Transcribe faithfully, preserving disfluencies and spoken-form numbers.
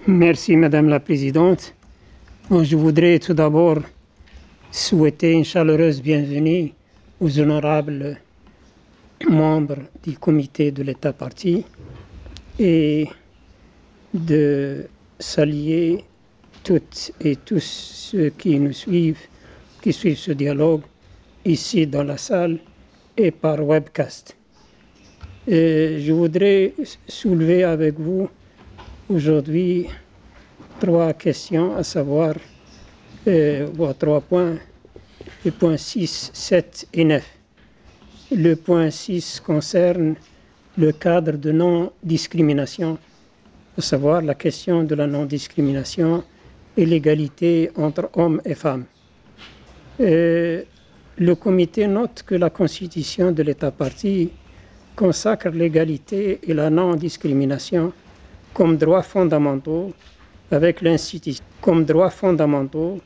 Merci Madame la Présidente. Je voudrais tout d'abord souhaiter une chaleureuse bienvenue aux honorables membres du comité de l'État partie et de saluer toutes et tous ceux qui nous suivent, qui suivent ce dialogue ici dans la salle et par webcast. Et je voudrais soulever avec vous aujourd'hui trois questions, à savoir euh, bon, trois points, les points six, sept et neuf. Le point six concerne le cadre de non-discrimination, à savoir la question de la non-discrimination et l'égalité entre hommes et femmes. Euh, le comité note que la Constitution de l'État partie consacre l'égalité et la non-discrimination comme droits fondamentaux avec l'institution, comme droits fondamentaux